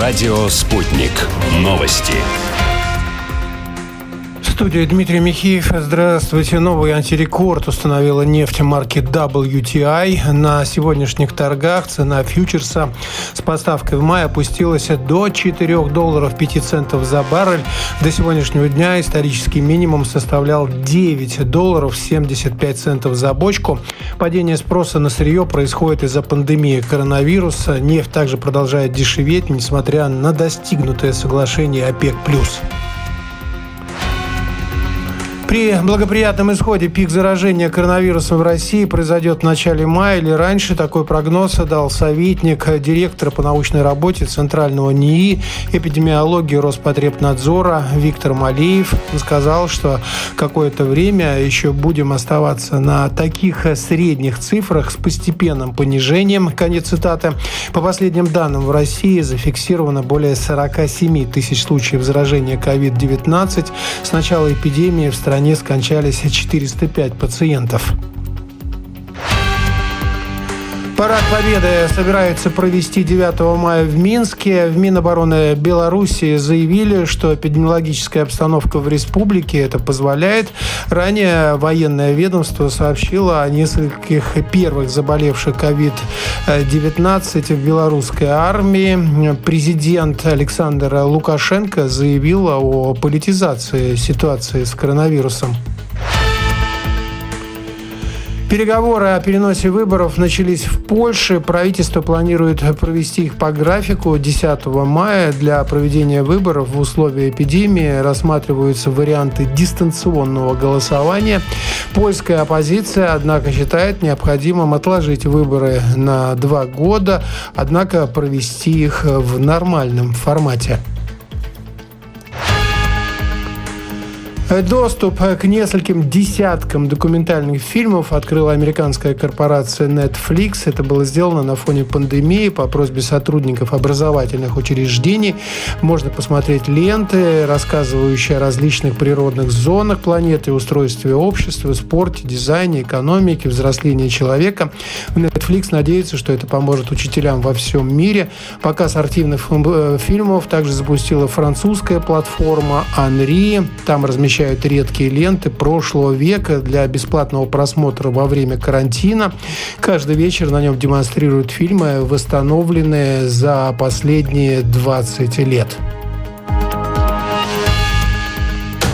Радио «Спутник». Новости. В студии Дмитрий Михеев. Здравствуйте. Новый антирекорд установила нефть марки WTI. На сегодняшних торгах цена фьючерса с поставкой в мае опустилась до $4.05 за баррель. До сегодняшнего дня исторический минимум составлял $9.75 за бочку. Падение спроса на сырье происходит из-за пандемии коронавируса. Нефть также продолжает дешеветь, несмотря на достигнутое соглашение ОПЕК+. При благоприятном исходе пик заражения коронавирусом в России произойдет в начале мая или раньше. Такой прогноз дал советник директора по научной работе Центрального НИИ эпидемиологии Роспотребнадзора Виктор Малеев. Он сказал, что какое-то время еще будем оставаться на таких средних цифрах с постепенным понижением. Конец цитаты. По последним данным, в России зафиксировано более 47 тысяч случаев заражения COVID-19. С начала эпидемии в стране скончались 405 пациентов. Парад Победы собираются провести 9 мая в Минске. В Минобороны Беларуси заявили, что эпидемиологическая обстановка в республике это позволяет. Ранее военное ведомство сообщило о нескольких первых заболевших COVID-19 в белорусской армии. Президент Александр Лукашенко заявил о политизации ситуации с коронавирусом. Переговоры о переносе выборов начались в Польше. Правительство планирует провести их по графику 10 мая. Для проведения выборов в условиях эпидемии рассматриваются варианты дистанционного голосования. Польская оппозиция, однако, считает необходимым отложить выборы на 2 года, однако провести их в нормальном формате. Доступ к нескольким десяткам документальных фильмов открыла американская корпорация Netflix. Это было сделано на фоне пандемии по просьбе сотрудников образовательных учреждений. Можно посмотреть ленты, рассказывающие о различных природных зонах планеты, устройстве общества, спорте, дизайне, экономике, взрослении человека. Netflix надеется, что это поможет учителям во всем мире. Показ артивных фильмов также запустила французская платформа Анри. Там размещают редкие ленты прошлого века для бесплатного просмотра во время карантина. Каждый вечер на нем демонстрируют фильмы, восстановленные за последние 20 лет.